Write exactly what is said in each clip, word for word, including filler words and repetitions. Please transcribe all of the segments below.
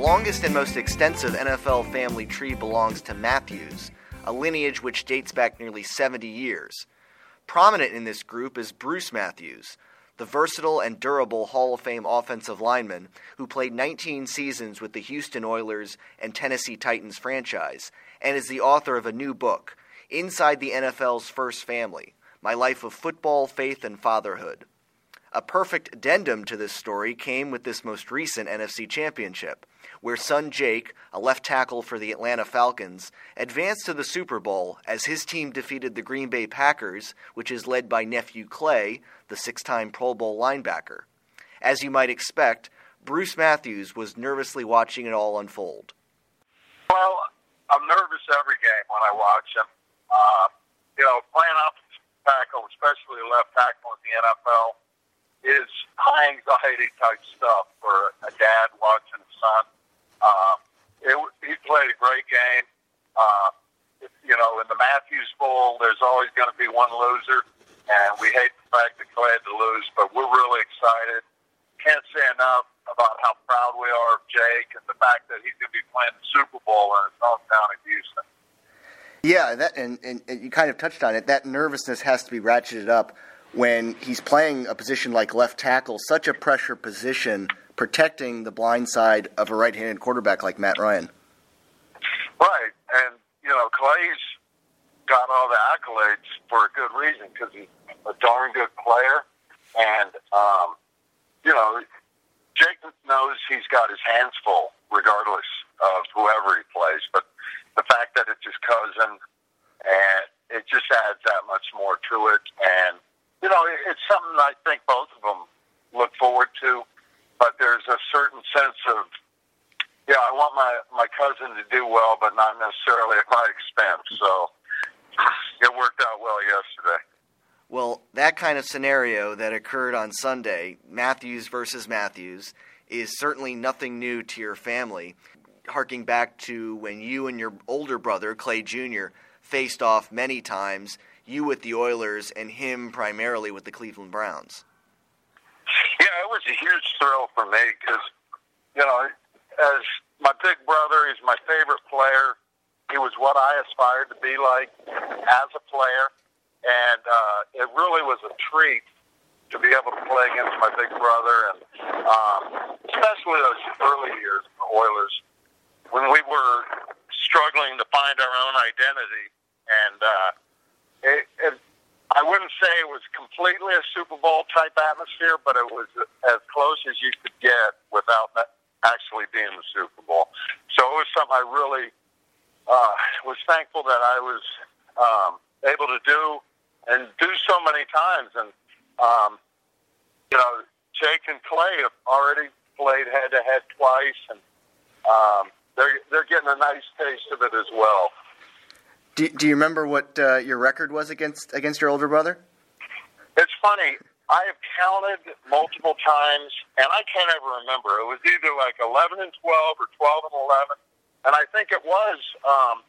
longest and most extensive N F L family tree belongs to Matthews, a lineage which dates back nearly seventy years. Prominent in this group is Bruce Matthews, the versatile and durable Hall of Fame offensive lineman who played nineteen seasons with the Houston Oilers and Tennessee Titans franchise, and is the author of a new book, Inside the N F L's First Family, My Life of Football, Faith, and Fatherhood. A perfect addendum to this story came with this most recent N F C Championship, where son Jake, a left tackle for the Atlanta Falcons, advanced to the Super Bowl as his team defeated the Green Bay Packers, which is led by nephew Clay, the six-time Pro Bowl linebacker. As you might expect, Bruce Matthews was nervously watching it all unfold. Well, I'm nervous every game when I watch him. Uh, you know, playing offensive tackle, especially left tackle in the N F L, is high anxiety type stuff for a dad watching his son. Uh, it, he played a great game. Uh, you know, in the Matthews Bowl, there's always going to be one loser, and we hate the fact that Clay had to lose, but we're really excited. Can't say enough about how proud we are of Jake and the fact that he's going to be playing the Super Bowl in his hometown of Houston. Yeah, that and, and, and you kind of touched on it. That nervousness has to be ratcheted up when he's playing a position like left tackle, such a pressure position, protecting the blind side of a right-handed quarterback like Matt Ryan. Right, and, you know, Clay's got all the accolades for a good reason because he's a darn good player, and, um, you know, Jake knows he's got his hands full regardless of whoever he plays, but the fact that it's his cousin, and it just adds that much more to it, and you know, it's something I think both of them look forward to, but there's a certain sense of, yeah, I want my, my cousin to do well, but not necessarily at my expense. So it worked out well yesterday. Well, that kind of scenario that occurred on Sunday, Matthews versus Matthews, is certainly nothing new to your family, harking back to when you and your older brother, Clay Junior, faced off many times, you with the Oilers and him primarily with the Cleveland Browns. Yeah, it was a huge thrill for me because, you know, as my big brother, he's my favorite player. He was what I aspired to be like as a player, and uh, it really was a treat to be able to play against my big brother, and um, especially those early years of the Oilers when we were struggling to find our own identity, and uh, It, it, I wouldn't say it was completely a Super Bowl type atmosphere, but it was as close as you could get without actually being the Super Bowl. So it was something I really uh, was thankful that I was um, able to do and do so many times. And um, you know, Jake and Clay have already played head to head twice, and um, they're they're getting a nice taste of it as well. Do, do you remember what uh, your record was against against your older brother? It's funny. I have counted multiple times, and I can't ever remember. It was either like eleven and twelve or twelve and eleven, and I think it was um,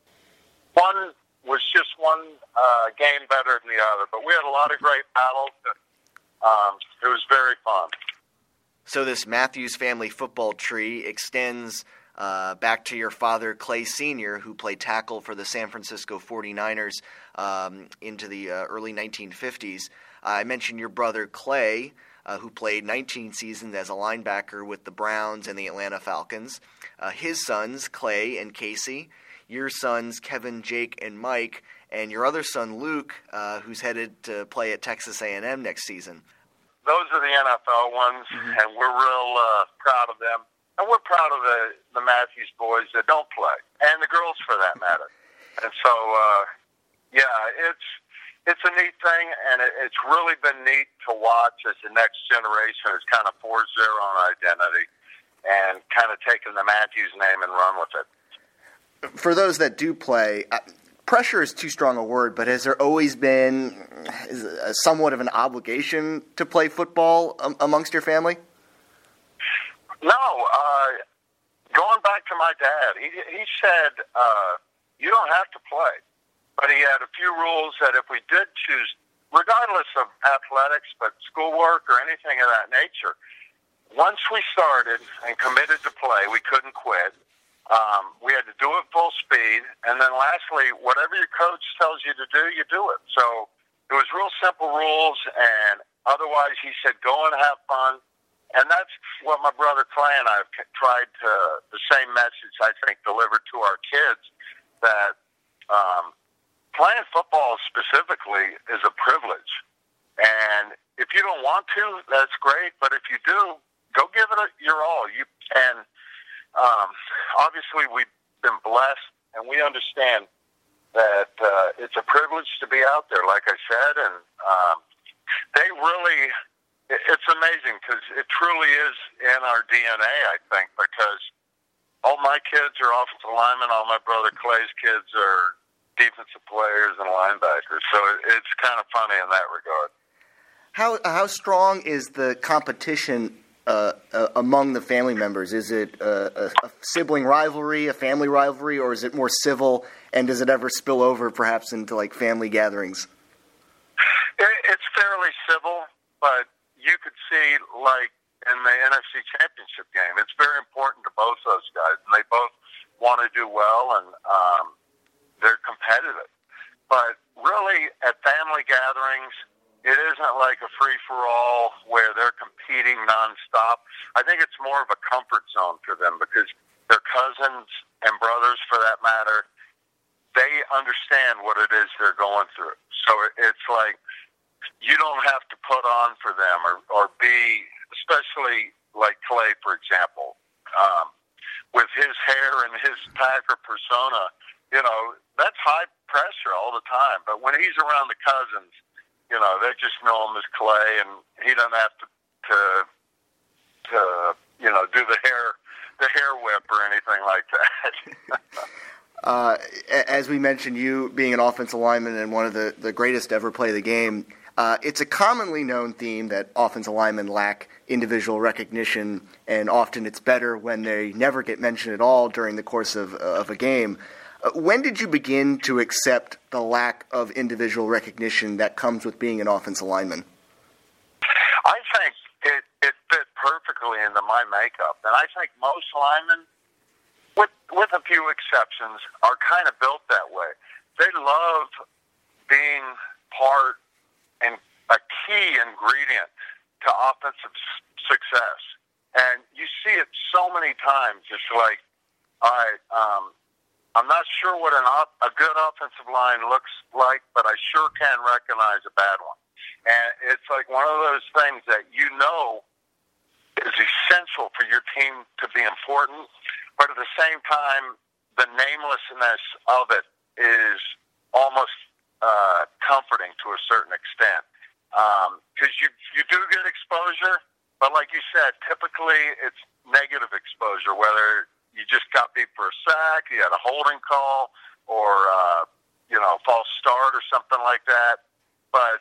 one was just one uh, game better than the other. But we had a lot of great battles. And, um, it was very fun. So this Matthews family football tree extends Uh, back to your father, Clay Senior, who played tackle for the San Francisco forty-niners um, into the uh, early nineteen fifties. Uh, I mentioned your brother, Clay, uh, who played nineteen seasons as a linebacker with the Browns and the Atlanta Falcons. Uh, his sons, Clay and Casey. Your sons, Kevin, Jake, and Mike. And your other son, Luke, uh, who's headed to play at Texas A and M next season. Those are the N F L ones, mm-hmm. and we're real uh, proud of them. And we're proud of the, the Matthews boys that don't play, and the girls for that matter. And so, uh, yeah, it's it's a neat thing, and it, it's really been neat to watch as the next generation has kind of forged their own identity and kind of taken the Matthews name and run with it. For those that do play, uh, pressure is too strong a word, but has there always been a, somewhat of an obligation to play football um, amongst your family? No, uh, going back to my dad, he he said, uh, you don't have to play. But he had a few rules that if we did choose, regardless of athletics, but schoolwork or anything of that nature, once we started and committed to play, we couldn't quit. Um, we had to do it full speed. And then lastly, whatever your coach tells you to do, you do it. So it was real simple rules, and otherwise he said, go and have fun. And that's what my brother Clay and I have tried to, the same message, I think, delivered to our kids, that um, playing football specifically is a privilege. And if you don't want to, that's great. But if you do, go give it a, your all. You and um, obviously we've been blessed, and we understand that uh, it's a privilege to be out there, like I said. And um, they really, it's amazing because it truly is in our D N A, I think, because all my kids are offensive linemen, all my brother Clay's kids are defensive players and linebackers. So it's kind of funny in that regard. How how strong is the competition uh, uh, among the family members? Is it a, a, a sibling rivalry, a family rivalry, or is it more civil? And does it ever spill over, perhaps, into like family gatherings? It, it's fairly civil, but you could see, like in the N F C Championship game, it's very important to both those guys, and they both want to do well, and um, they're competitive. But really, at family gatherings, it isn't like a free-for-all where they're competing nonstop. I think it's more of a comfort zone for them because their cousins and brothers, for that matter, they understand what it is they're going through. So it's like you don't have to put on for them or, or be, especially like Clay, for example, um, with his hair and his Packer persona, you know, that's high pressure all the time. But when he's around the cousins, you know, they just know him as Clay, and he doesn't have to, to, to you know, do the hair, the hair whip or anything like that. uh, as we mentioned, you being an offensive lineman and one of the, the greatest to ever play the game, uh, it's a commonly known theme that offensive linemen lack individual recognition, and often it's better when they never get mentioned at all during the course of, of a game. When did you begin to accept the lack of individual recognition that comes with being an offensive lineman? I think it, it fit perfectly into my makeup. And I think most linemen, with, with a few exceptions, are kind of built that way. They love being part and a key ingredient to offensive success. And you see it so many times. It's like, all right, um, I'm not sure what an op- a good offensive line looks like, but I sure can recognize a bad one. And it's like one of those things that you know is essential for your team to be important, but at the same time, the namelessness of it is almost uh, comforting to a certain extent. Because um, you, you do get exposure, but like you said, typically it's negative exposure, whether you just got beat for a sack, you had a holding call, or, uh, you know, false start or something like that. But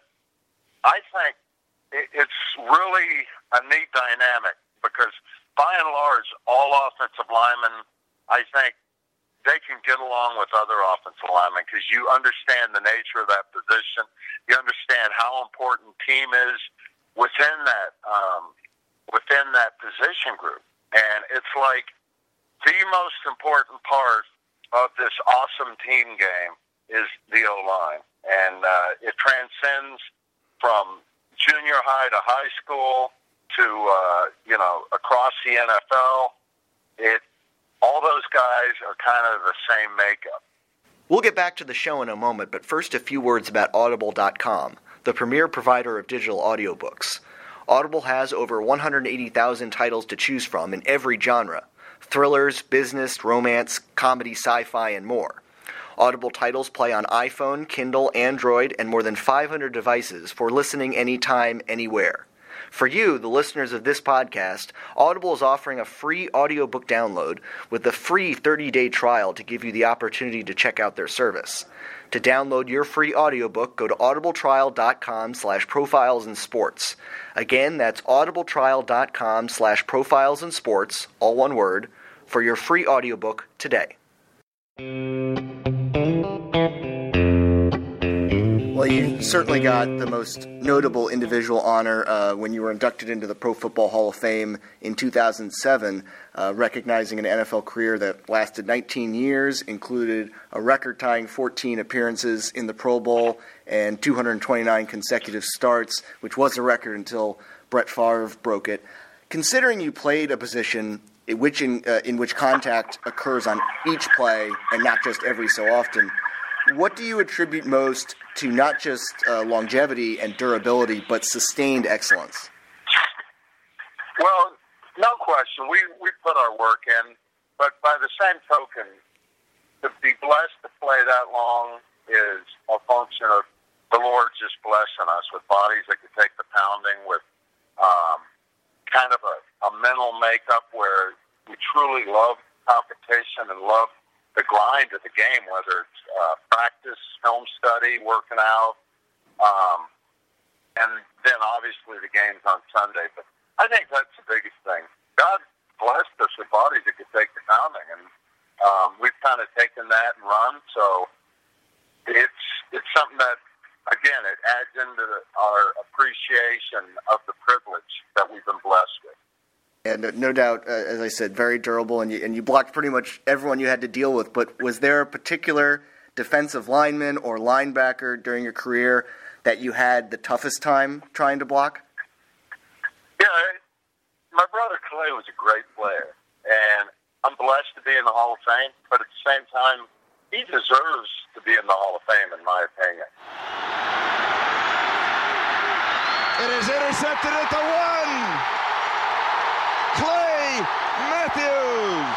I think it, it's really a neat dynamic because, by and large, all offensive linemen, I think they can get along with other offensive linemen because you understand the nature of that position. You understand how important team is within that, um, within that position group. And it's like, the most important part of this awesome team game is the O-line. And uh, it transcends from junior high to high school to, uh, you know, across the N F L. It, all those guys are kind of the same makeup. We'll get back to the show in a moment, but first a few words about Audible dot com, the premier provider of digital audiobooks. Audible has over one hundred eighty thousand titles to choose from in every genre. Thrillers, business, romance, comedy, sci-fi, and more. Audible titles play on iPhone, Kindle, Android, and more than five hundred devices for listening anytime, anywhere. For you, the listeners of this podcast, Audible is offering a free audiobook download with a free thirty-day trial to give you the opportunity to check out their service. To download your free audiobook, go to audibletrial.com slash profiles and sports. Again, that's audibletrial.com slash profiles and sports, all one word, for your free audiobook today. Well, Well, you certainly got the most notable individual honor uh, when you were inducted into the Pro Football Hall of Fame in two thousand seven, uh, recognizing an N F L career that lasted nineteen years, included a record-tying fourteen appearances in the Pro Bowl and two hundred twenty-nine consecutive starts, which was a record until Brett Favre broke it. Considering you played a position in which, in, uh, in which contact occurs on each play and not just every so often, what do you attribute most to not just uh, longevity and durability, but sustained excellence? Well, no question. We we put our work in, but by the same token, to be blessed to play that long is a function of the Lord just blessing us with bodies that can take the pounding, with um, kind of a, a mental makeup where we truly love competition and love the grind of the game, whether it's uh, practice, film study, working out, um, and then obviously the game's on Sunday. But I think that's the biggest thing. God blessed us with bodies that could take the pounding, and um, we've kind of taken that and run. So it's it's something that, again, it adds into the, our appreciation of the privilege that we've been blessed with. And no doubt, uh, as I said, very durable, and you, and you blocked pretty much everyone you had to deal with. But was there a particular defensive lineman or linebacker during your career that you had the toughest time trying to block? Yeah, my brother Clay was a great player, and I'm blessed to be in the Hall of Fame, but at the same time, he deserves to be in the Hall of Fame, in my opinion. It is intercepted at the one. Clay Matthews.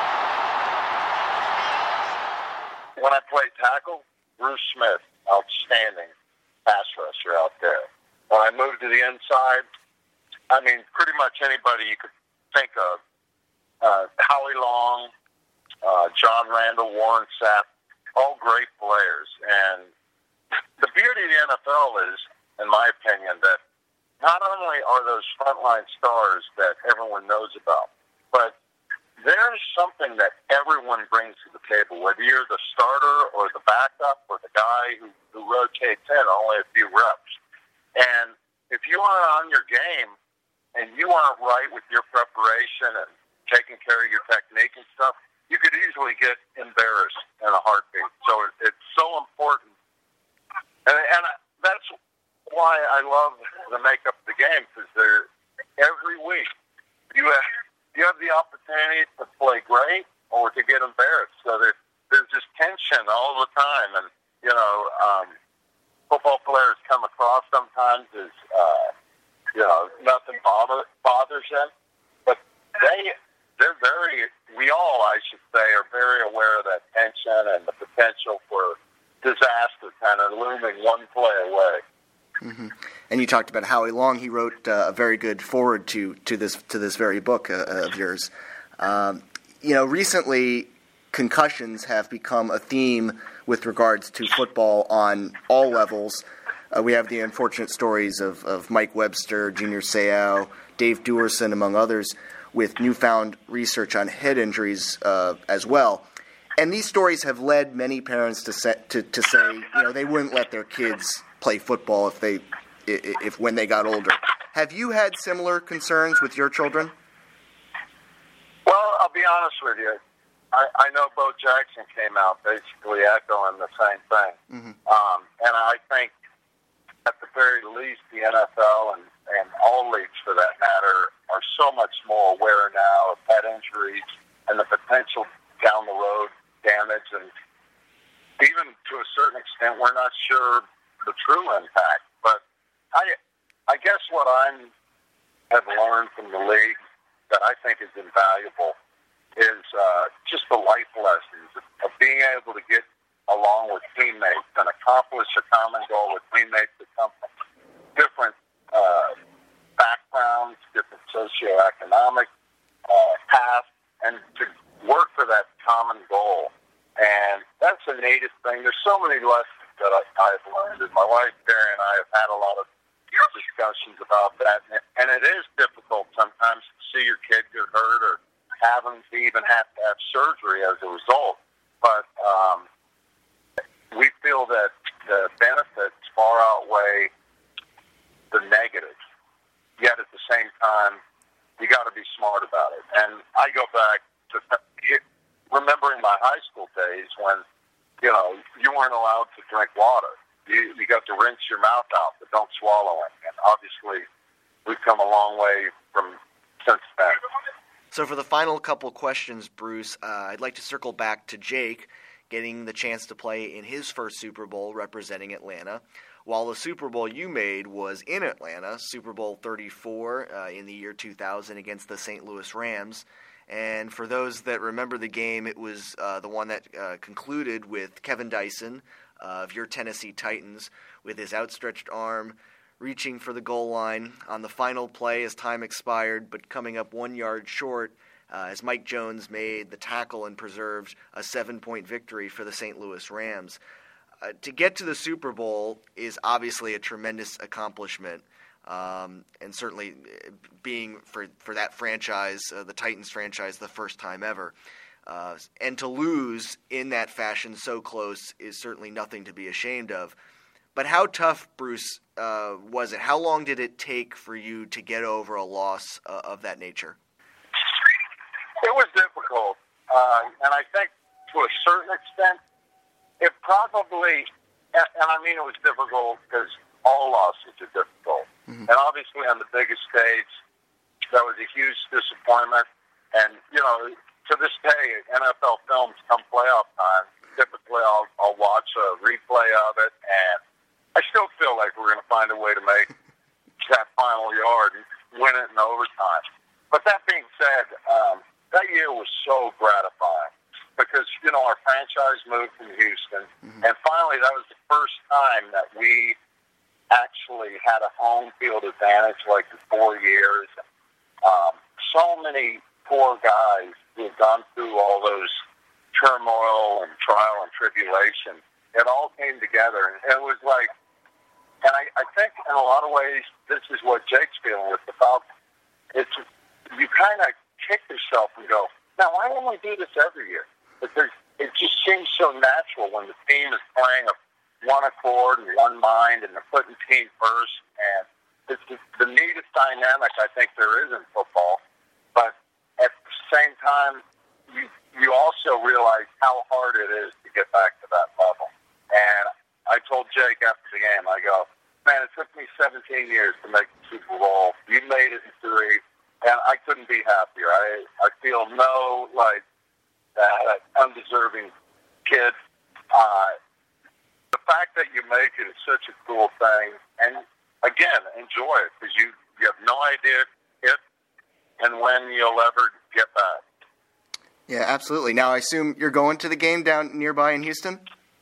When I played tackle, Bruce Smith, outstanding pass rusher out there. When I moved to the inside, I mean, pretty much anybody you could think of. Uh, Howie Long, uh, John Randall, Warren Sapp, all great players. And the beauty of the N F L is, in my opinion, that not only are those frontline stars that everyone knows about, but there's something that everyone brings to the table, whether you're the starter or the backup or the guy who, who rotates in only a few reps. And if you aren't on your game and you aren't right with your preparation and taking care of your technique and stuff, you could easily get embarrassed in a heartbeat. So it, it's so important. And, and that's why I love the makeup of the game, because they're every week you have you have the opportunity to play great or to get embarrassed. So there, there's just tension all the time, and you know, um, football players come across sometimes as uh, you know nothing bother, bothers them, but they they're very we all I should say are very aware of that tension and the potential for disaster kind of looming one play away. Mm-hmm. And you talked about Howie Long. He wrote uh, a very good foreword to to this to this very book uh, of yours. Um, you know, recently concussions have become a theme with regards to football on all levels. Uh, we have the unfortunate stories of, of Mike Webster, Junior Seau, Dave Duerson, among others, with newfound research on head injuries uh, as well. And these stories have led many parents to, set, to to say, you know, they wouldn't let their kids play football if they, if when they got older. Have you had similar concerns with your children? Well, I'll be honest with you. I, I know Bo Jackson came out basically echoing the same thing. Mm-hmm. Um, and I think at the very least the N F L and, and all leagues for that matter are so much more aware now of head injuries and the potential down the road damage. And even to a certain extent, we're not sure the true impact. But I I guess what I have learned from the league that I think is invaluable is uh, just the life lessons of, of being able to get along with teammates and accomplish a common goal with teammates that come from different uh, backgrounds, different socioeconomic uh, paths, and to work for that common goal. And that's the neatest thing. There's so many lessons that I, I've learned, and my wife, Barry, and I have had a lot of discussions about that. And it is difficult sometimes to see your kid get hurt or have them to even have to have surgery as a result. But um, we feel that the benefits far outweigh the negatives. Yet at the same time, you got to be smart about it. And I go back to remembering my high school days when, you know, you weren't allowed to drink water. You, you got to rinse your mouth out, but don't swallow it. And obviously, we've come a long way from since then. So for the final couple questions, Bruce, uh, I'd like to circle back to Jake getting the chance to play in his first Super Bowl representing Atlanta, while the Super Bowl you made was in Atlanta, Super Bowl thirty-four uh, in the year two thousand against the Saint Louis Rams. And for those that remember the game, it was uh, the one that uh, concluded with Kevin Dyson uh, of your Tennessee Titans with his outstretched arm reaching for the goal line on the final play as time expired, but coming up one yard short uh, as Mike Jones made the tackle and preserved a seven-point victory for the Saint Louis Rams. Uh, to get to the Super Bowl is obviously a tremendous accomplishment, um, and certainly being for, for that franchise, uh, the Titans franchise, the first time ever. Uh, and to lose in that fashion so close is certainly nothing to be ashamed of. But how tough, Bruce, uh, was it? How long did it take for you to get over a loss uh, of that nature? It was difficult, uh, and I think to a certain extent, it probably, and, and I mean it was difficult because all losses are difficult. Mm-hmm. And obviously on the biggest stage, that was a huge disappointment. And, you know, to this day, N F L films come playoff time, typically I'll, I'll watch a replay of it, and I still feel like we're going to find a way to make that final yard and win it in overtime. But that being said, um, that year was so gratifying because, you know, our franchise moved from Houston, mm-hmm. and finally that was the first time that we actually had a home field advantage like in four years. Um, so many poor guys who had gone through all those turmoil and trial and tribulation, it all came together, and it was like, and I, I think in a lot of ways, this is what Jake's feeling with the Falcons. It's, you kind of kick yourself and go, now why don't we do this every year? Because it just seems so natural when the team is playing a one accord and one mind and they're putting team first. And it's the, the neatest dynamic I think there is in football. But at the same time, you, you also realize how hard it is to get back to that level. And I told Jake after the game, I go, man, it took me seventeen years to make the Super Bowl. You made it in three, and I couldn't be happier. I I feel no, like, that undeserving kid. Uh, the fact that you make it is such a cool thing. And, again, enjoy it because you, you have no idea if and when you'll ever get back. Yeah, absolutely. Now, I assume you're going to the game down nearby in Houston?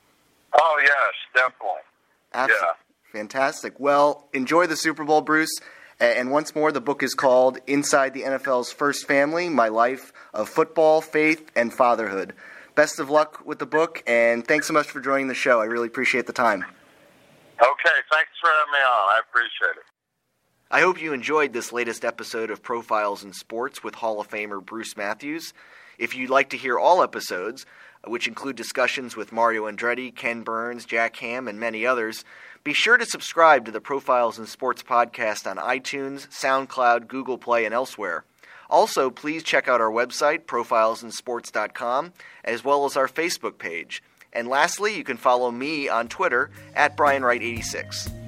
Oh, yes, definitely. Absolutely. Yeah. Fantastic. Well, enjoy the Super Bowl, Bruce. And once more, the book is called Inside the N F L's First Family, My Life of Football, Faith, and Fatherhood. Best of luck with the book, and thanks so much for joining the show. I really appreciate the time. Okay, thanks for having me on. I appreciate it. I hope you enjoyed this latest episode of Profiles in Sports with Hall of Famer Bruce Matthews. If you'd like to hear all episodes, which include discussions with Mario Andretti, Ken Burns, Jack Ham, and many others, be sure to subscribe to the Profiles in Sports podcast on iTunes, SoundCloud, Google Play, and elsewhere. Also, please check out our website, profiles in sports dot com, as well as our Facebook page. And lastly, you can follow me on Twitter at Brian Wright eighty-six.